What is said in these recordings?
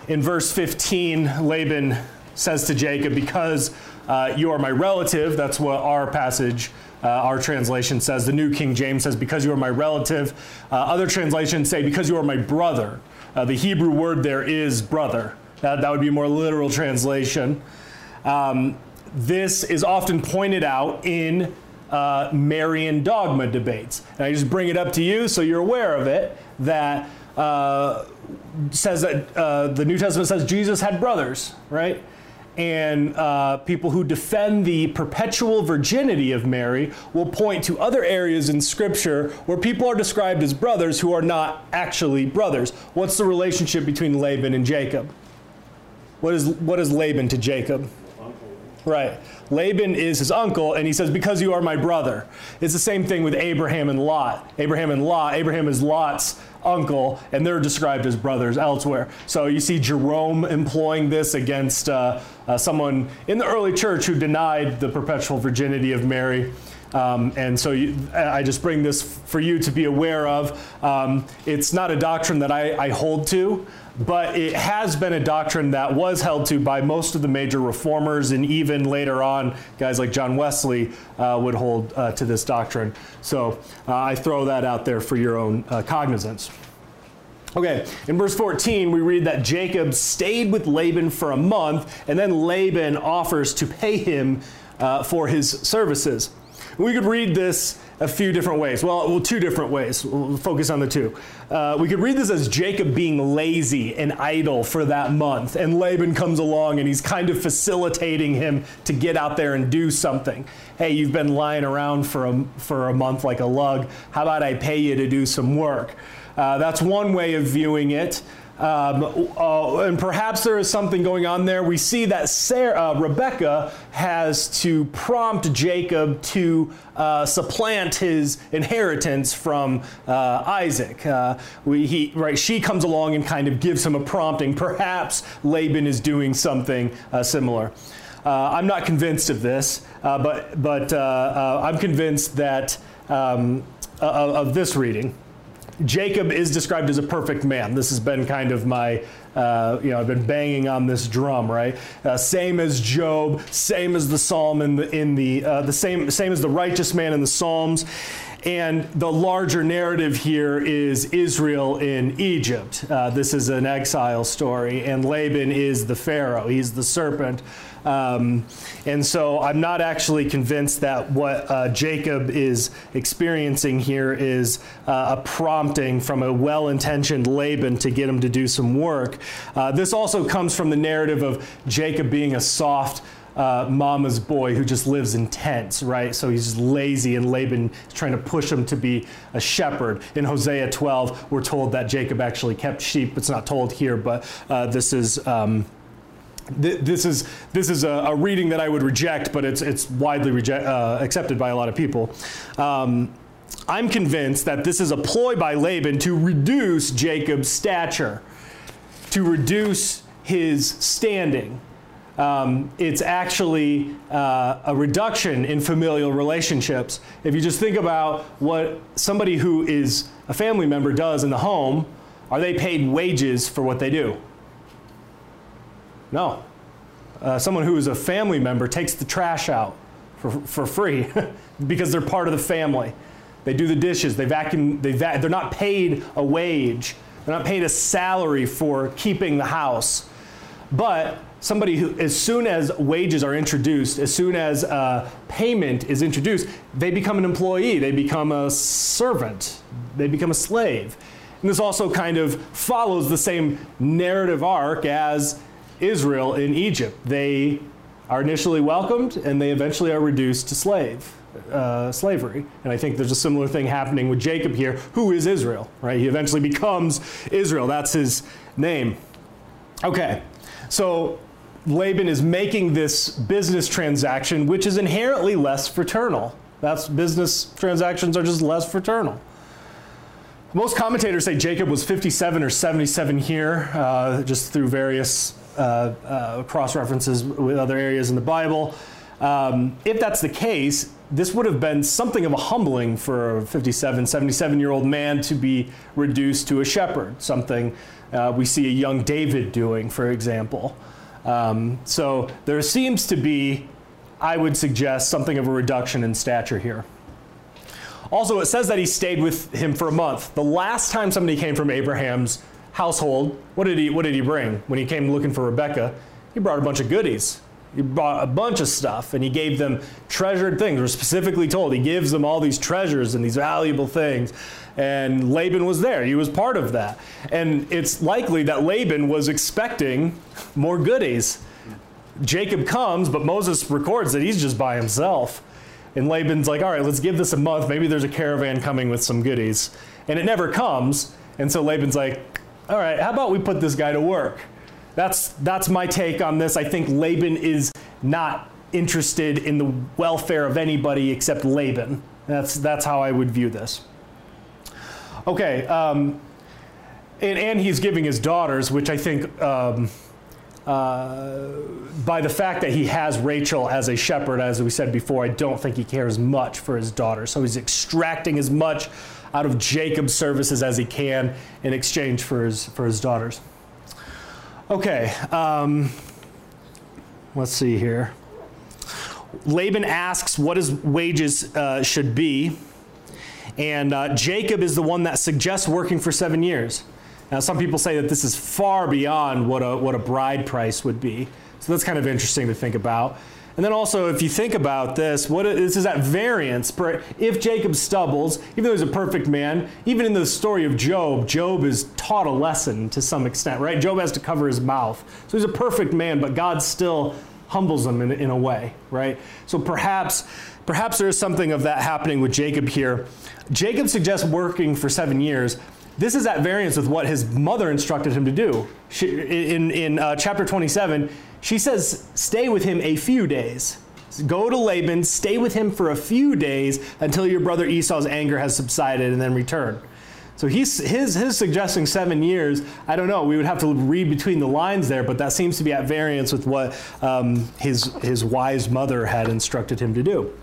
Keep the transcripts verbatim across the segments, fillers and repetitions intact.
in verse fifteen, Laban says to Jacob, because uh, you are my relative, that's what our passage, uh, our translation says. The New King James says, because you are my relative. Uh, other translations say, because you are my brother. Uh, the Hebrew word there is brother. That, that would be a more literal translation. Um, this is often pointed out in uh, Marian dogma debates. And I just bring it up to you so you're aware of it, that uh, says that uh, the New Testament says Jesus had brothers, right? And uh, people who defend the perpetual virginity of Mary will point to other areas in Scripture where people are described as brothers who are not actually brothers. What's the relationship between Laban and Jacob? What is, what is Laban to Jacob? Right. Laban is his uncle, and he says, because you are my brother. It's the same thing with Abraham and Lot. Abraham and Lot, Abraham is Lot's uncle, and they're described as brothers elsewhere. So you see Jerome employing this against uh, uh, someone in the early church who denied the perpetual virginity of Mary. Um, and so you, I just bring this for you to be aware of. Um, it's not a doctrine that I, I hold to, but it has been a doctrine that was held to by most of the major reformers, and even later on, guys like John Wesley uh, would hold uh, to this doctrine. So uh, I throw that out there for your own uh, cognizance. Okay, in verse fourteen, we read that Jacob stayed with Laban for a month, and then Laban offers to pay him uh, for his services. We could read this a few different ways. Well, well two different ways. We'll focus on the two. Uh, we could read this as Jacob being lazy and idle for that month, and Laban comes along and he's kind of facilitating him to get out there and do something. Hey, you've been lying around for a, for a month like a lug. How about I pay you to do some work? Uh, that's one way of viewing it. Um, uh, and perhaps there is something going on there. We see that Sarah, uh, Rebecca has to prompt Jacob to uh, supplant his inheritance from uh, Isaac. Uh, we, he, right, she comes along and kind of gives him a prompting. Perhaps Laban is doing something uh, similar. Uh, I'm not convinced of this, uh, but, but uh, uh, I'm convinced that um, of, of this reading. Jacob is described as a perfect man. This has been kind of my, uh, you know, I've been banging on this drum, right? Uh, same as Job, same as the Psalm in the, in the, uh, the same, same as the righteous man in the Psalms. And the larger narrative here is Israel in Egypt. Uh, this is an exile story, and Laban is the Pharaoh. He's the serpent. Um, and so I'm not actually convinced that what uh, Jacob is experiencing here is uh, a prompting from a well-intentioned Laban to get him to do some work. Uh, this also comes from the narrative of Jacob being a soft Uh, mama's boy who just lives in tents, right? So he's just lazy, and Laban is trying to push him to be a shepherd. In Hosea twelve, we're told that Jacob actually kept sheep. It's not told here, but uh, this is um, th this is this is a, a reading that I would reject, but it's it's widely reject, uh, accepted by a lot of people. Um, I'm convinced that this is a ploy by Laban to reduce Jacob's stature, to reduce his standing. Um, it's actually uh, a reduction in familial relationships. If you just think about what somebody who is a family member does in the home, are they paid wages for what they do? No. Uh, someone who is a family member takes the trash out for, for free because they're part of the family. They do the dishes, they vacuum, they va they're not paid a wage. They're not paid a salary for keeping the house. But somebody who, as soon as wages are introduced, as soon as uh, payment is introduced, they become an employee, they become a servant, they become a slave. And this also kind of follows the same narrative arc as Israel in Egypt. They are initially welcomed, and they eventually are reduced to slave, uh, slavery. And I think there's a similar thing happening with Jacob here, who is Israel, right? He eventually becomes Israel. That's his name. Okay, so Laban is making this business transaction, which is inherently less fraternal. That's business transactions are just less fraternal. Most commentators say Jacob was fifty-seven or seventy-seven here, uh, just through various uh, uh, cross-references with other areas in the Bible. Um, if that's the case, this would have been something of a humbling for a fifty-seven, seventy-seven-year-old man to be reduced to a shepherd, something uh, we see a young David doing, for example. Um, so there seems to be, I would suggest, something of a reduction in stature here. Also, it says that he stayed with him for a month. The last time somebody came from Abraham's household, what did he, what did he bring? When he came looking for Rebekah, he brought a bunch of goodies. He brought a bunch of stuff, and he gave them treasured things. We're specifically told he gives them all these treasures and these valuable things. And Laban was there. He was part of that. And it's likely that Laban was expecting more goodies. Jacob comes, but Moses records that he's just by himself. And Laban's like, all right, let's give this a month. Maybe there's a caravan coming with some goodies. And it never comes. And so Laban's like, all right, how about we put this guy to work? That's, that's my take on this. I think Laban is not interested in the welfare of anybody except Laban. That's, that's how I would view this. Okay, um, and, and he's giving his daughters, which I think um, uh, by the fact that he has Rachel as a shepherd, as we said before, I don't think he cares much for his daughters. So he's extracting as much out of Jacob's services as he can in exchange for his, for his daughters. Okay, um, let's see here. Laban asks what his wages uh, should be, and uh, Jacob is the one that suggests working for seven years. Now, some people say that this is far beyond what a, what a bride price would be, so that's kind of interesting to think about. And then also, if you think about this, what this is at variance. If Jacob stumbles, even though he's a perfect man, even in the story of Job, Job is taught a lesson to some extent, right? Job has to cover his mouth. So he's a perfect man, but God still humbles him in, in a way, right? So perhaps, perhaps there is something of that happening with Jacob here. Jacob suggests working for seven years. This is at variance with what his mother instructed him to do. She, in in uh, chapter twenty-seven, she says, stay with him a few days. Go to Laban, stay with him for a few days until your brother Esau's anger has subsided, and then return. So he's, his, his suggesting seven years, I don't know, we would have to read between the lines there, but that seems to be at variance with what um, his, his wise mother had instructed him to do.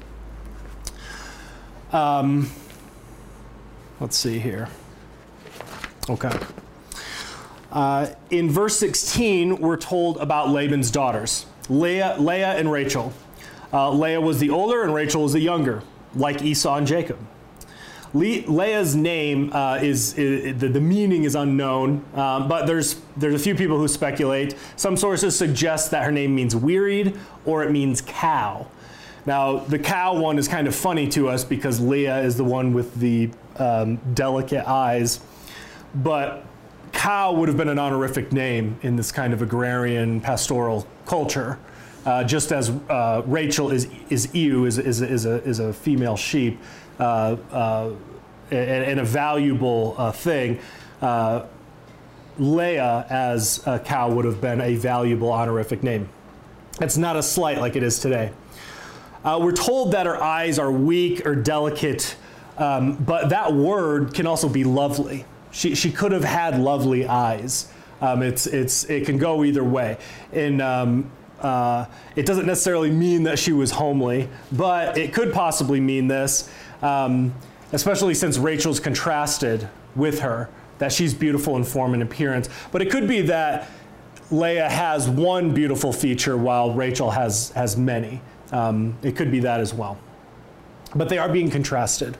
Um, let's see here. Okay. Uh, in verse sixteen, we're told about Laban's daughters, Leah, Leah and Rachel. Uh, Leah was the older and Rachel was the younger, like Esau and Jacob. Le Leah's name uh, is, is the, the meaning is unknown, um, but there's there's a few people who speculate. Some sources suggest that her name means wearied or it means cow. Now, the cow one is kind of funny to us because Leah is the one with the um, delicate eyes, but cow would have been an honorific name in this kind of agrarian pastoral culture, uh, just as uh, Rachel is is ewe, is is is a is a female sheep, uh, uh, and, and a valuable uh, thing. Uh, Leah as a cow would have been a valuable honorific name. It's not a slight like it is today. Uh, we're told that her eyes are weak or delicate, um, but that word can also be lovely. She, she could have had lovely eyes. Um, it's, it's, it can go either way. And um, uh, it doesn't necessarily mean that she was homely, but it could possibly mean this, um, especially since Rachel's contrasted with her, that she's beautiful in form and appearance. But it could be that Leah has one beautiful feature while Rachel has, has many. Um, it could be that as well. But they are being contrasted.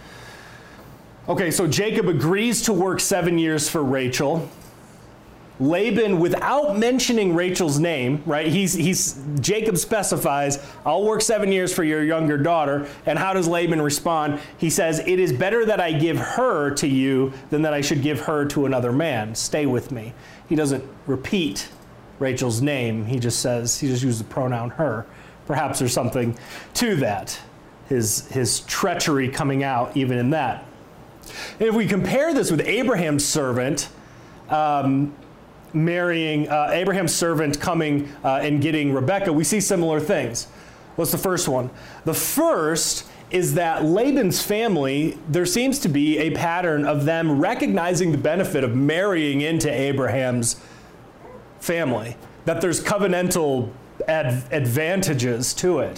Okay, so Jacob agrees to work seven years for Rachel. Laban, without mentioning Rachel's name, right? He's, he's, Jacob specifies, I'll work seven years for your younger daughter. And how does Laban respond? He says, it is better that I give her to you than that I should give her to another man. Stay with me. He doesn't repeat Rachel's name. He just says, he just uses the pronoun her. Perhaps there's something to that. His, his treachery coming out even in that. And if we compare this with Abraham's servant, um, marrying, uh, Abraham's servant coming uh, and getting Rebekah, we see similar things. What's the first one? The first is that Laban's family, there seems to be a pattern of them recognizing the benefit of marrying into Abraham's family, that there's covenantal ad advantages to it.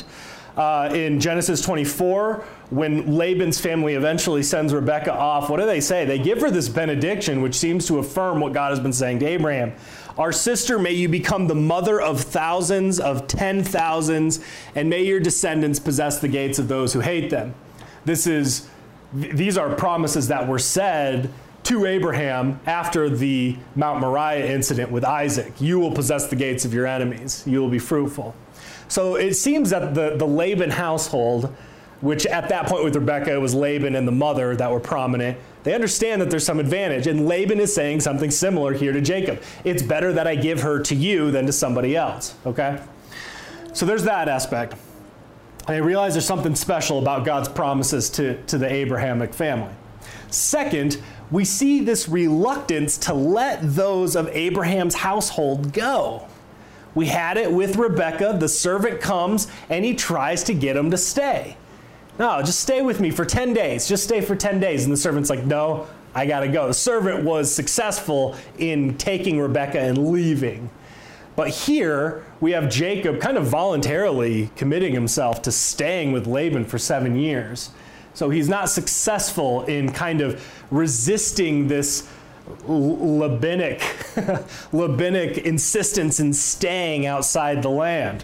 Uh, in Genesis twenty-four, when Laban's family eventually sends Rebekah off, what do they say? They give her this benediction, which seems to affirm what God has been saying to Abraham. Our sister, may you become the mother of thousands, of ten thousands, and may your descendants possess the gates of those who hate them. This is, th- these are promises that were said to Abraham after the Mount Moriah incident with Isaac. You will possess the gates of your enemies. You will be fruitful. So it seems that the, the Laban household, which at that point with Rebekah, it was Laban and the mother that were prominent, they understand that there's some advantage. And Laban is saying something similar here to Jacob. It's better that I give her to you than to somebody else, okay? So there's that aspect. And I realize there's something special about God's promises to, to the Abrahamic family. Second, we see this reluctance to let those of Abraham's household go. We had it with Rebekah. The servant comes and he tries to get him to stay. No, just stay with me for ten days. Just stay for ten days. And the servant's like, no, I got to go. The servant was successful in taking Rebekah and leaving. But here we have Jacob kind of voluntarily committing himself to staying with Laban for seven years. So he's not successful in kind of resisting this Labinic, Labinic insistence in staying outside the land.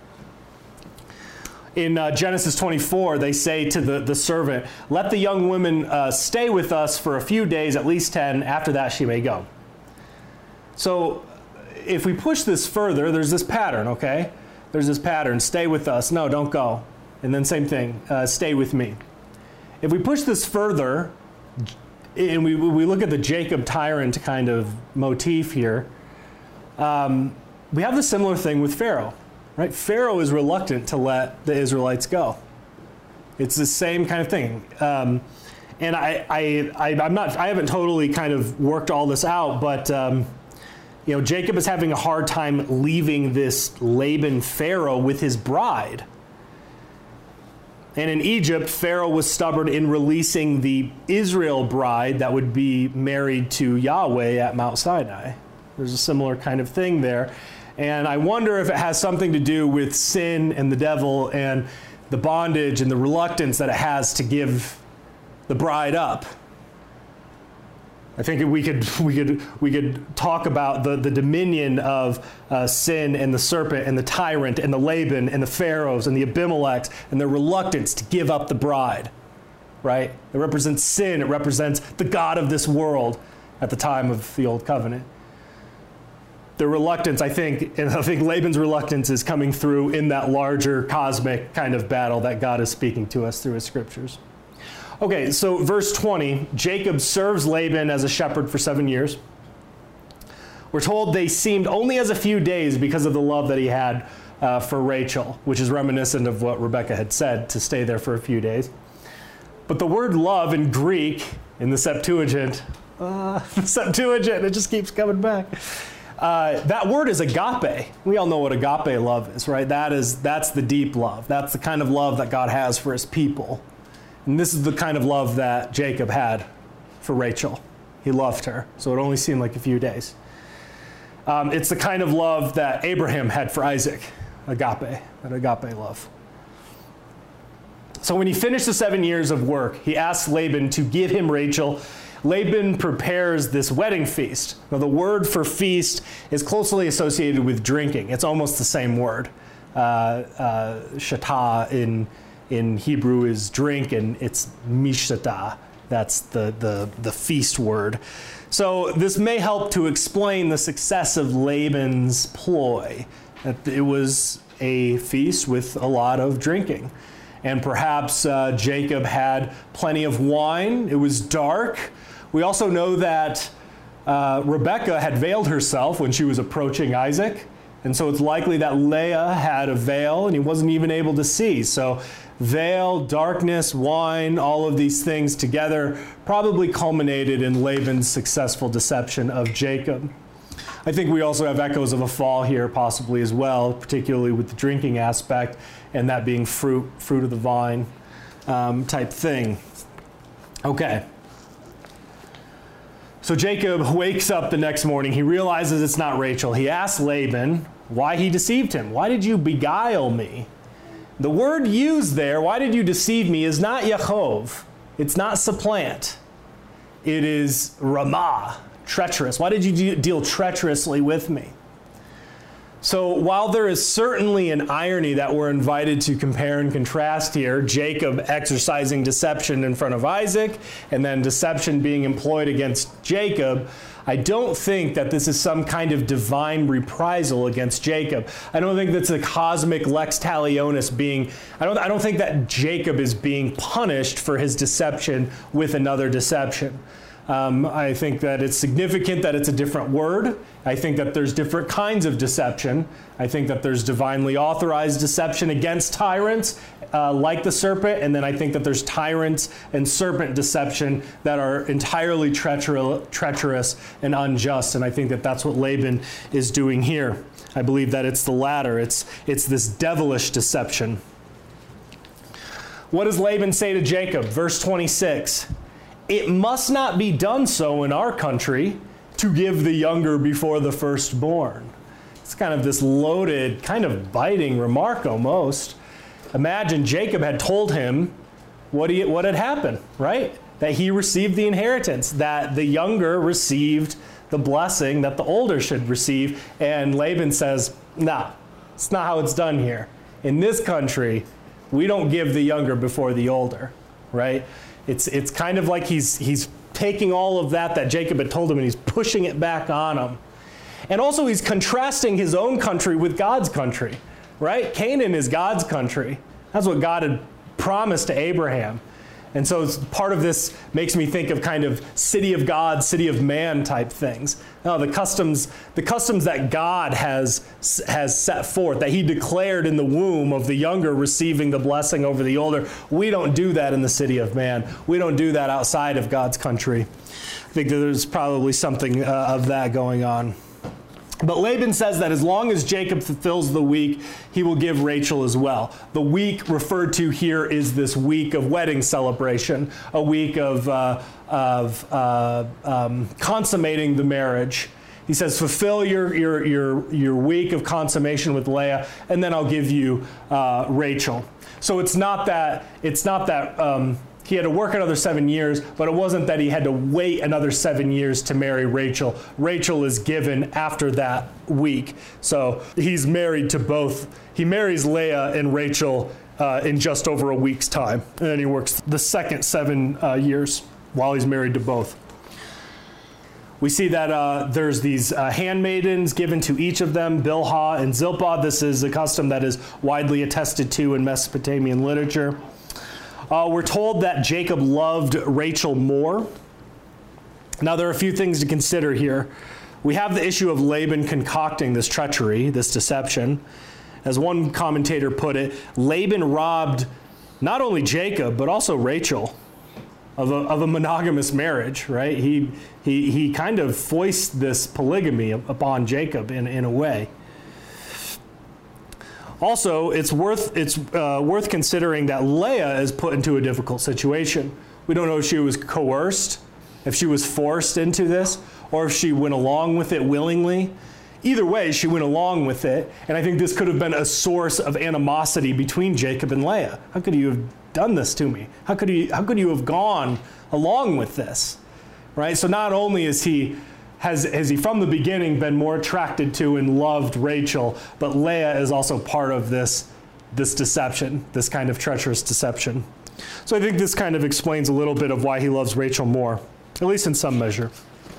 In uh, Genesis twenty-four, they say to the, the servant, let the young woman uh, stay with us for a few days, at least ten. After that, she may go. So if we push this further, there's this pattern, okay? There's this pattern, stay with us. No, don't go. And then same thing, uh, stay with me. If we push this further, and we we look at the Jacob tyrant kind of motif here, um, we have the similar thing with Pharaoh, right? Pharaoh is reluctant to let the Israelites go. It's the same kind of thing. Um, and I, I, I, I'm not, I haven't totally kind of worked all this out, but um, you know, Jacob is having a hard time leaving this Laban Pharaoh with his bride. And in Egypt, Pharaoh was stubborn in releasing the Israel bride that would be married to Yahweh at Mount Sinai. There's a similar kind of thing there. And I wonder if it has something to do with sin and the devil and the bondage and the reluctance that it has to give the bride up. I think we could we could we could talk about the, the dominion of uh, sin and the serpent and the tyrant and the Laban and the Pharaohs and the Abimelechs and their reluctance to give up the bride, right? It represents sin. It represents the God of this world at the time of the Old Covenant. The reluctance, I think, and I think Laban's reluctance is coming through in that larger cosmic kind of battle that God is speaking to us through his scriptures. Okay, so verse twenty, Jacob serves Laban as a shepherd for seven years. We're told they seemed only as a few days because of the love that he had uh, for Rachel, which is reminiscent of what Rebekah had said, to stay there for a few days. But the word love in Greek, in the Septuagint, uh, the Septuagint, it just keeps coming back. Uh, that word is agape. We all know what agape love is, right? That is, that's the deep love. That's the kind of love that God has for his people. And this is the kind of love that Jacob had for Rachel. He loved her, so it only seemed like a few days. Um, it's the kind of love that Abraham had for Isaac, agape, that agape love. So when he finished the seven years of work, he asked Laban to give him Rachel. Laban prepares this wedding feast. Now, the word for feast is closely associated with drinking. It's almost the same word. Uh, uh, shatah in in Hebrew is drink, and it's mishtatah. That's the, the, the feast word. So this may help to explain the success of Laban's ploy. That it was a feast with a lot of drinking. And perhaps uh, Jacob had plenty of wine. It was dark. We also know that uh, Rebekah had veiled herself when she was approaching Isaac. And so it's likely that Leah had a veil and he wasn't even able to see. So veil, darkness, wine, all of these things together probably culminated in Laban's successful deception of Jacob. I think we also have echoes of a fall here possibly as well, particularly with the drinking aspect and that being fruit, fruit of the vine um, type thing. Okay. So Jacob wakes up the next morning. He realizes it's not Rachel. He asks Laban why he deceived him. Why did you beguile me? The word used there, why did you deceive me, is not Yaakov. It's not supplant. It is ramah, treacherous. Why did you de- deal treacherously with me? So while there is certainly an irony that we're invited to compare and contrast here, Jacob exercising deception in front of Isaac and then deception being employed against Jacob, I don't think that this is some kind of divine reprisal against Jacob. I don't think that's a cosmic lex talionis being, I don't, I don't think that Jacob is being punished for his deception with another deception. Um, I think that it's significant that it's a different word. I think that there's different kinds of deception. I think that there's divinely authorized deception against tyrants, uh, like the serpent, and then I think that there's tyrants and serpent deception that are entirely treacher- treacherous and unjust, and I think that that's what Laban is doing here. I believe that it's the latter. It's, it's this devilish deception. What does Laban say to Jacob? Verse twenty-six. It must not be done so in our country to give the younger before the firstborn. It's kind of this loaded, kind of biting remark almost. Imagine Jacob had told him what, he, what had happened, right? That he received the inheritance, that the younger received the blessing that the older should receive. And Laban says, nah, it's not how it's done here. In this country, we don't give the younger before the older, right? It's it's kind of like he's he's taking all of that that Jacob had told him and he's pushing it back on him. And also he's contrasting his own country with God's country, right? Canaan is God's country. That's what God had promised to Abraham. And so it's, part of this makes me think of kind of city of God, city of man type things. No, the customs, the customs that God has, has set forth, that he declared in the womb of the younger receiving the blessing over the older, we don't do that in the city of man. We don't do that outside of God's country. I think that there's probably something uh, of that going on. But Laban says that as long as Jacob fulfills the week, he will give Rachel as well. The week referred to here is this week of wedding celebration, a week of, uh, of uh, um, consummating the marriage. He says, fulfill your, your, your, your week of consummation with Leah, and then I'll give you uh, Rachel. So it's not that, it's not that um, he had to work another seven years, but it wasn't that he had to wait another seven years to marry Rachel. Rachel is given after that week. So he's married to both. He marries Leah and Rachel uh, in just over a week's time. And then he works the second seven uh, years while he's married to both. We see that uh, there's these uh, handmaidens given to each of them, Bilhah and Zilpah. This is a custom that is widely attested to in Mesopotamian literature. Uh, we're told that Jacob loved Rachel more. Now, there are a few things to consider here. We have the issue of Laban concocting this treachery, this deception. As one commentator put it, Laban robbed not only Jacob, but also Rachel of a, of a monogamous marriage, right? He, he, he kind of foists this polygamy upon Jacob in, in a way. Also, it's worth it's uh, worth considering that Leah is put into a difficult situation. We don't know if she was coerced, if she was forced into this, or if she went along with it willingly. Either way, she went along with it, and I think this could have been a source of animosity between Jacob and Leah. How could you have done this to me? How could you, how could you have gone along with this? Right? So not only is he Has, has he from the beginning been more attracted to and loved Rachel, but Leah is also part of this, this deception, this kind of treacherous deception. So I think this kind of explains a little bit of why he loves Rachel more, at least in some measure.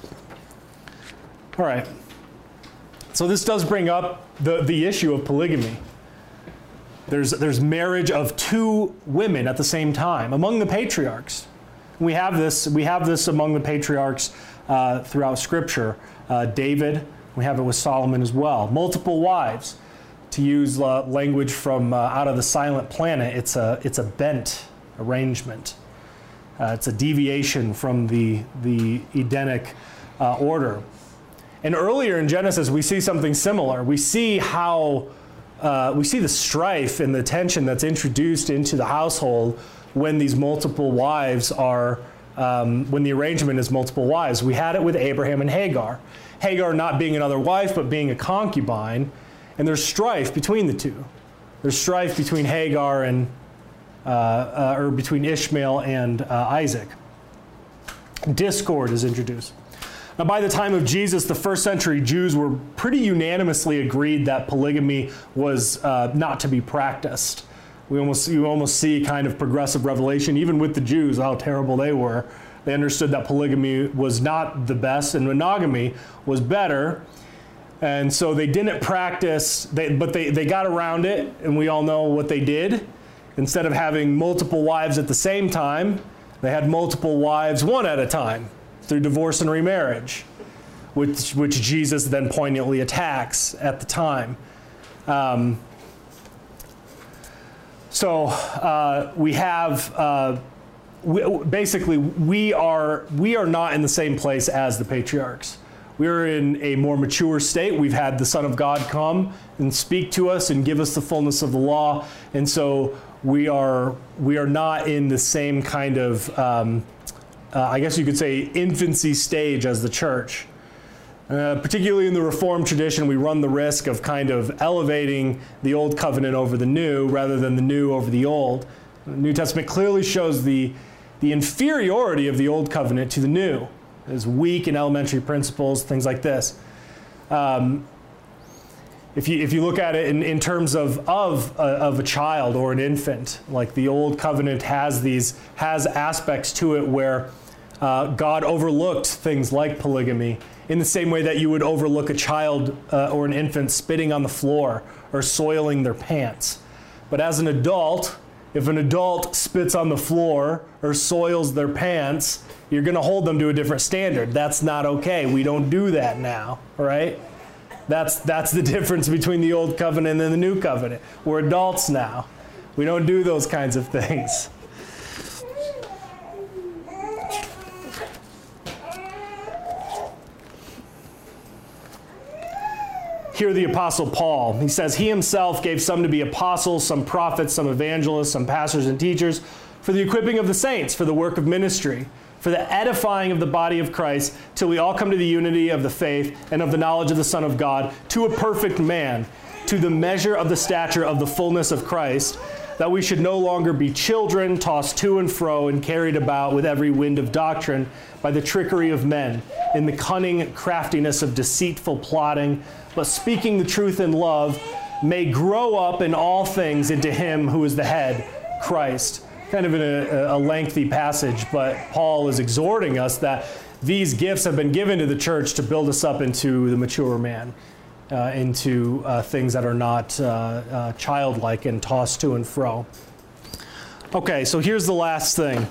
All right. So this does bring up the, the issue of polygamy. There's, there's marriage of two women at the same time among the patriarchs. We have this, we have this among the patriarchs Uh, throughout Scripture. Uh, David, we have it with Solomon as well. Multiple wives. To use uh, language from uh, Out of the Silent Planet, it's a, it's a bent arrangement. Uh, it's a deviation from the, the Edenic uh, order. And earlier in Genesis, we see something similar. We see how, uh, we see the strife and the tension that's introduced into the household when these multiple wives are Um, when the arrangement is multiple wives. We had it with Abraham and Hagar. Hagar not being another wife, but being a concubine, and there's strife between the two. There's strife between Hagar and, uh, uh, or between Ishmael and uh, Isaac. Discord is introduced. Now, by the time of Jesus, the first century Jews were pretty unanimously agreed that polygamy was uh, not to be practiced. We almost, you almost see kind of progressive revelation, even with the Jews, how terrible they were. They understood that polygamy was not the best and monogamy was better. And so they didn't practice, they, but they, they got around it, and we all know what they did. Instead of having multiple wives at the same time, they had multiple wives one at a time through divorce and remarriage, which, which Jesus then poignantly attacks at the time. Um, so uh, we have, uh, we, basically, we are, we are not in the same place as the patriarchs. We're in a more mature state. We've had the Son of God come and speak to us and give us the fullness of the law. And so we are, we are not in the same kind of, um, uh, I guess you could say, infancy stage as the church. Uh, particularly in the Reformed tradition, we run the risk of kind of elevating the old covenant over the new rather than the new over the old. The New Testament clearly shows the, the inferiority of the old covenant to the new. Is weak in elementary principles, things like this. Um, if you if you look at it in, in terms of of a, of a child or an infant, like the old covenant has these has aspects to it where uh, God overlooked things like polygamy in the same way that you would overlook a child uh, or an infant spitting on the floor or soiling their pants. But as an adult, if an adult spits on the floor or soils their pants, you're going to hold them to a different standard. That's not okay. We don't do that now, right? That's, that's the difference between the old covenant and the new covenant. We're adults now. We don't do those kinds of things. Here the Apostle Paul, he says, he himself gave some to be apostles, some prophets, some evangelists, some pastors and teachers, for the equipping of the saints, for the work of ministry, for the edifying of the body of Christ, till we all come to the unity of the faith and of the knowledge of the Son of God, to a perfect man, to the measure of the stature of the fullness of Christ, that we should no longer be children, tossed to and fro and carried about with every wind of doctrine by the trickery of men, in the cunning craftiness of deceitful plotting, but speaking the truth in love, may grow up in all things into him who is the head, Christ. Kind of in a, a lengthy passage, but Paul is exhorting us that these gifts have been given to the church to build us up into the mature man, uh, into uh, things that are not uh, uh, childlike and tossed to and fro. Okay, so here's the last thing.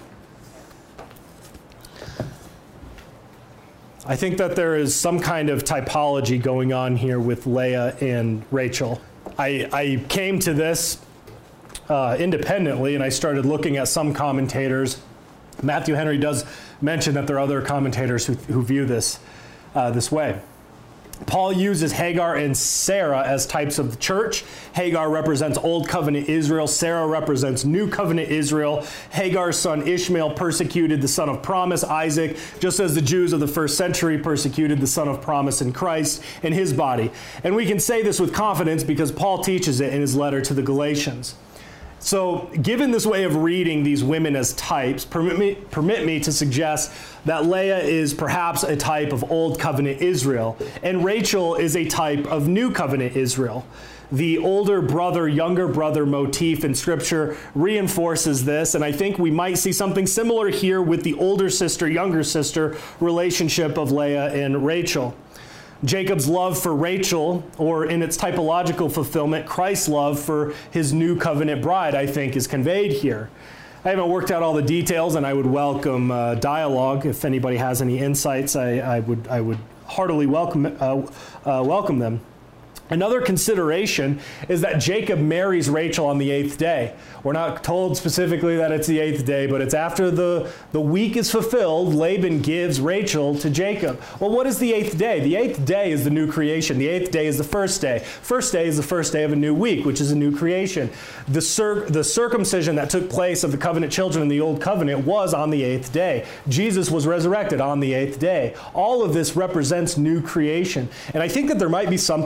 I think that there is some kind of typology going on here with Leah and Rachel. I, I came to this uh, independently, and I started looking at some commentators. Matthew Henry does mention that there are other commentators who, who view this uh, this way. Paul uses Hagar and Sarah as types of the church. Hagar represents Old Covenant Israel. Sarah represents New Covenant Israel. Hagar's son Ishmael persecuted the son of promise, Isaac, just as the Jews of the first century persecuted the son of promise in Christ and his body. And we can say this with confidence because Paul teaches it in his letter to the Galatians. So, given this way of reading these women as types, permit me, permit me to suggest that Leah is perhaps a type of Old Covenant Israel, and Rachel is a type of New Covenant Israel. The older brother, younger brother motif in Scripture reinforces this, and I think we might see something similar here with the older sister, younger sister relationship of Leah and Rachel. Jacob's love for Rachel, or in its typological fulfillment, Christ's love for his new covenant bride, I think, is conveyed here. I haven't worked out all the details, and I would welcome uh, dialogue. If anybody has any insights, I, I would I would heartily welcome uh, uh, welcome them. Another consideration is that Jacob marries Rachel on the eighth day. We're not told specifically that it's the eighth day, but it's after the, the week is fulfilled, Laban gives Rachel to Jacob. Well, what is the eighth day? The eighth day is the new creation. The eighth day is the first day. First day is the first day of a new week, which is a new creation. The, cir- the circumcision that took place of the covenant children in the old covenant was on the eighth day. Jesus was resurrected on the eighth day. All of this represents new creation. And I think that there might be something there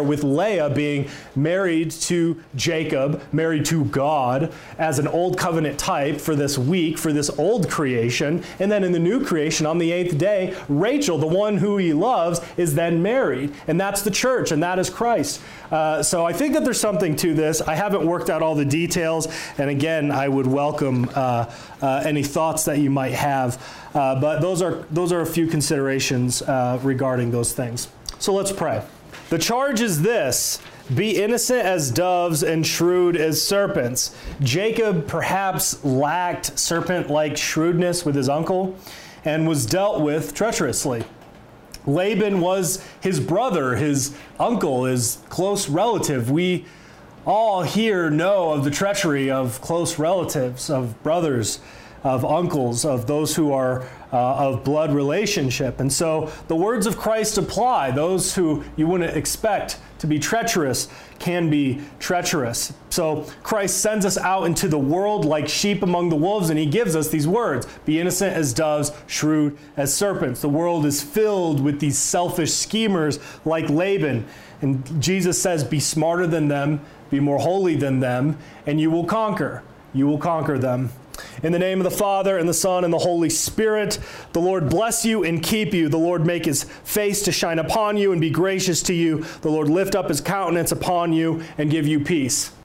with Leah being married to Jacob, married to God, as an old covenant type for this week, for this old creation. And then in the new creation, on the eighth day, Rachel, the one who he loves, is then married. And that's the church, and that is Christ. Uh, so I think that there's something to this. I haven't worked out all the details. And again, I would welcome uh, uh, any thoughts that you might have. Uh, but those are, those are a few considerations uh, regarding those things. So let's pray. The charge is this: be innocent as doves and shrewd as serpents. Jacob perhaps lacked serpent-like shrewdness with his uncle and was dealt with treacherously. Laban was his brother, his uncle, his close relative. We all here know of the treachery of close relatives, of brothers, of uncles, of those who are uh, of blood relationship. And so the words of Christ apply. Those who you wouldn't expect to be treacherous can be treacherous. So Christ sends us out into the world like sheep among the wolves, and he gives us these words: be innocent as doves, shrewd as serpents. The world is filled with these selfish schemers like Laban. And Jesus says, be smarter than them, be more holy than them, and you will conquer. You will conquer them. In the name of the Father, and the Son, and the Holy Spirit, the Lord bless you and keep you. The Lord make his face to shine upon you and be gracious to you. The Lord lift up his countenance upon you and give you peace.